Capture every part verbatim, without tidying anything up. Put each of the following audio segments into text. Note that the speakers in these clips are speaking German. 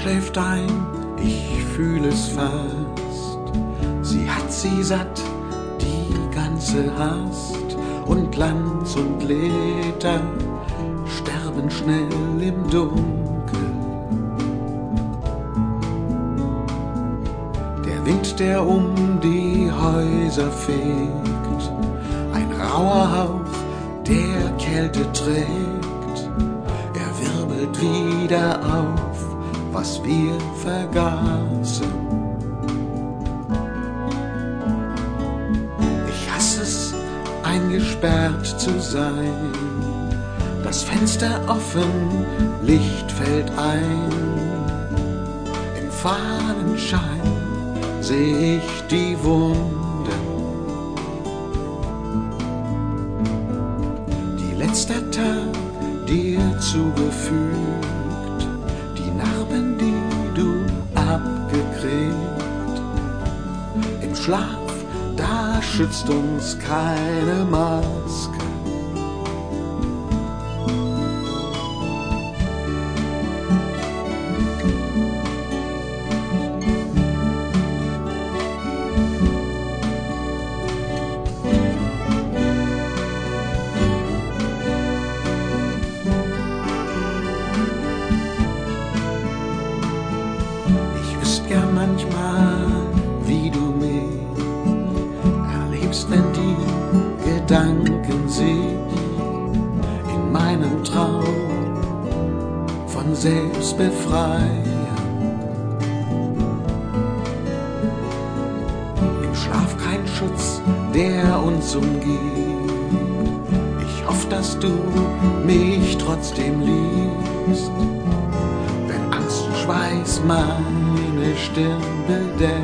schläft ein, ich fühl es fast. Sie hat sie satt, die ganze Hast, und Glanz und Leder sterben schnell im Dunkel. Der Wind, der um die Häuser fegt, ein rauer Hauch, der Kälte trägt, er wirbelt wieder auf, was wir vergaßen. Ich hasse es, eingesperrt zu sein, das Fenster offen, Licht fällt ein. Im fahlen Schein seh ich die Wunden. Die letzter Tag dir zugefügt, die Narben, die du abgekriegt. Im Schlaf, da schützt uns keine Maske. Ja, manchmal, wie du mich erlebst, wenn die Gedanken sich in meinem Traum von selbst befreien. Im Schlaf kein Schutz, der uns umgibt. Ich hoffe, dass du mich trotzdem liebst, wenn Angst und Schweiß meine Stirn bedeckt.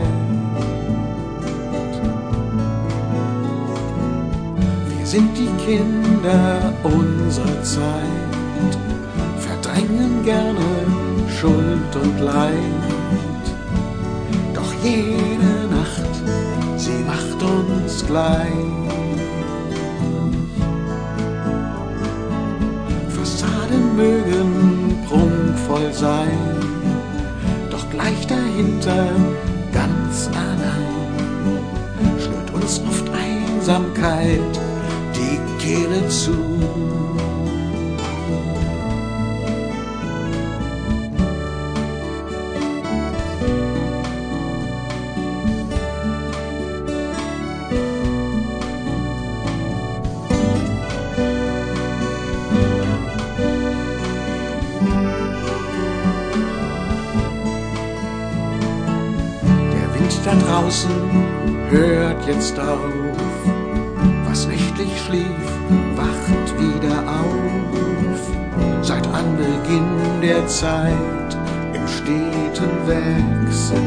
Wir sind die Kinder unserer Zeit, verdrängen gerne Schuld und Leid. Doch jede Nacht, sie macht uns gleich. Fassaden mögen prunkvoll sein, gleich dahinter, ganz allein, schnürt uns oft Einsamkeit die Kehle zu. Da draußen hört jetzt auf, was nächtlich schlief, wacht wieder auf. Seit Anbeginn der Zeit im steten Wechsel.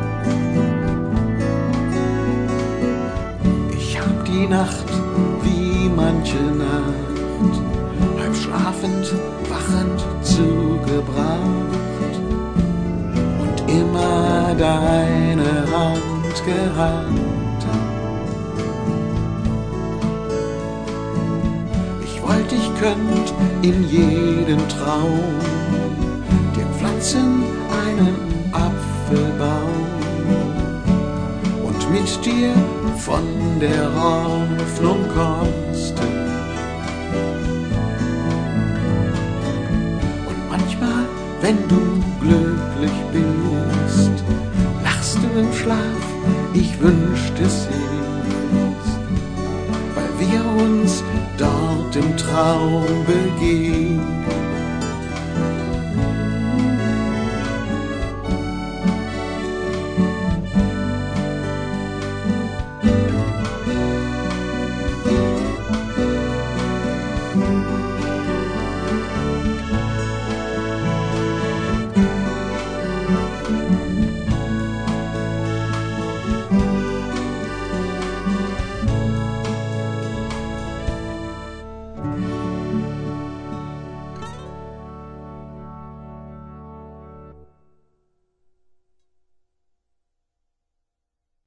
Ich hab die Nacht wie manche Nacht, halb schlafend, wachend zugebracht. Immer deine Hand gehalten. Ich wollte, ich könnt in jedem Traum dir pflanzen einen Apfelbaum und mit dir von der Hoffnung kosten. Und manchmal, wenn du glücklich bist, lachst du im Schlaf, ich wünschte es ist, weil wir uns dort im Traum begegnen. Musik